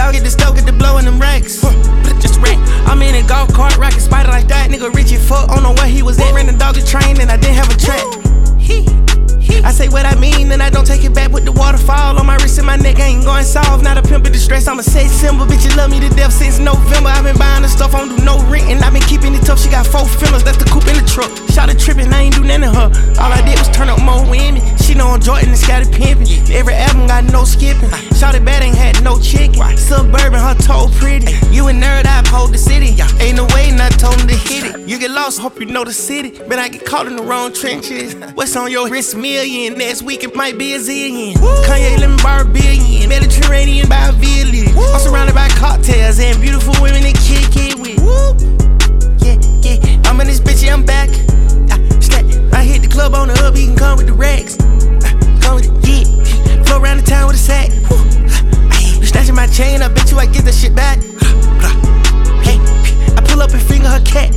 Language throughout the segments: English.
dog at the stove, get the blow in them racks. Just rack. I'm in a golf cart, rockin' spider like that. Nigga Richie fuck, don't know where he was at. Ran the dog a train and I didn't have a track. I say what I mean, and I don't take it back. Put the waterfall on my wrist and my neck, I ain't going soft. Not a pimp in distress, I'm a sex symbol. Bitch, you love me to death since November. I've been buying the stuff, I don't do no rent, and I've been keeping it tough. She got 4 fillers, that's the coupe in the truck. Shot a trippin', I ain't do nothing to her. All I did was turn up more women. She know I'm Jordan and scattered pimpin'. Every album got no skipping. Shot it bad, ain't had no chicken. Suburban, her toe pretty. You a nerd, I hold the city. Ain't no way, not told him to hit it. You get lost, hope you know the city. But I get caught in the wrong trenches. What's on your wrist, million? Next week it might be a zillion. Kanye, let me borrow a billion. Mediterranean by a village. I'm surrounded by cocktails and beautiful women to kick it with. Yeah. I'm in this bitch, yeah, I'm back. I hit the club on the up, he can come with the racks. Come with it, yeah. Flow around the town with a sack. You snatching my chain, I bet you I get that shit back. Hey, I pull up and finger her cat.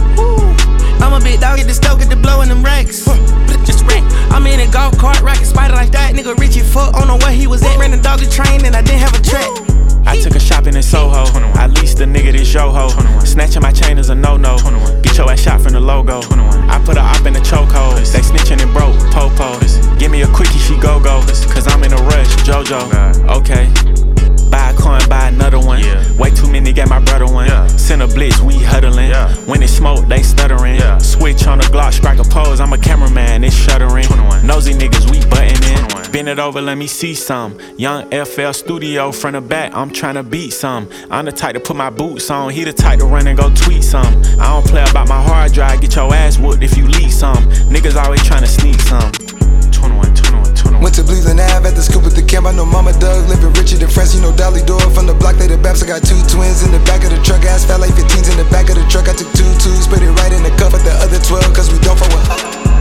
I'm a big dog at the stove, get the blow in them racks. Just rack. I'm in a golf cart, rockin' spider like that. Nigga Richie fuck, don't know where he was at. Ran the dog a train and I didn't have a track. I took her shopping in Soho. I leased a nigga this yo-ho. Snatching my chain is a no-no. Get your ass shot from the logo. I put her up in the chokehold. They snitching and broke, po-po. Give me a quickie, she go-go. Cause I'm in a rush, JoJo. Okay. Buy a coin, buy another one. Way too many, got my brother one. Send a blitz, we huddling. When it smoke, they stuttering. Switch on the Glock, strike a pose. I'm a cameraman, it's shuddering. Nosy niggas, we buttin' in. Bend it over, let me see some. Young FL Studio, front to back, I'm tryna beat some. I'm the type to put my boots on, he the type to run and go tweet some. I don't play about my hard drive, get your ass whooped if you leak some. Niggas always tryna sneak some. 21. Went to Bleeding Ave at the scoop at the camp. I know Mama Doug living richer than friends. You know Dolly Door from the block, they the Baps. I got 2 twins in the back of the truck. Ass fat like 15s in the back of the truck. I took 2 twos, put it right in the cup at the other 12, cause we don't fuck with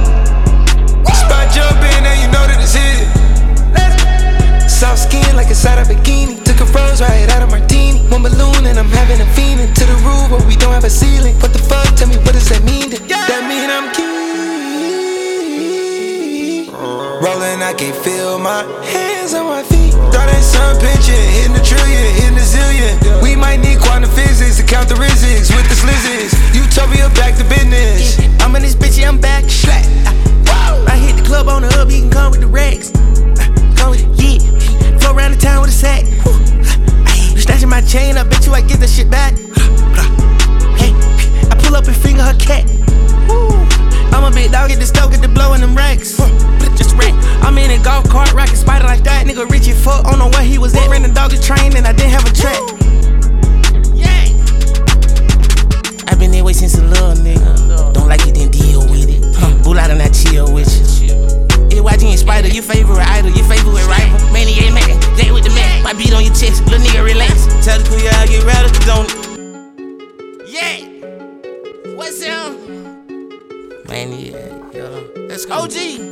spot jumping, and you know that it's hit. Soft skin like inside a bikini. Took a rose right out of martini. 1 balloon and I'm having a feeling. To the roof but we don't have a ceiling. What the fuck, tell me what does that mean? That mean I'm key. Rollin', I can't feel my hands on my feet. Thought that sun pitching, hitting the trillion, hitting the zillion. We might need quantum physics to count the risics with the slizzes. Utopia back to business. I'm in this bitch, yeah, I'm back. I hit the club on the up, he can come with the racks. Come with it, yeah. Flow around the town with a sack. You snatching my chain, I bet you I get that shit back. Hey, I pull up and finger her cat. I'm a big dog at the stove, get the blow in them racks. Just rack. I'm in a golf cart, rockin' spider like that. Nigga Richie fuck, don't know where he was at. Ran the dog a train and I didn't have a track. Yeah. I been that way since a little nigga. Don't like it, then deal with it. Bull out and I chill with you. YG and Spider, your favorite idol, your favorite rival. Maniac man, Jay with the man. My beat on your chest, little nigga relax. Tell the crew y'all get radical, don't it? Yeah. What's up? Maniac, yo. Let's go. OG.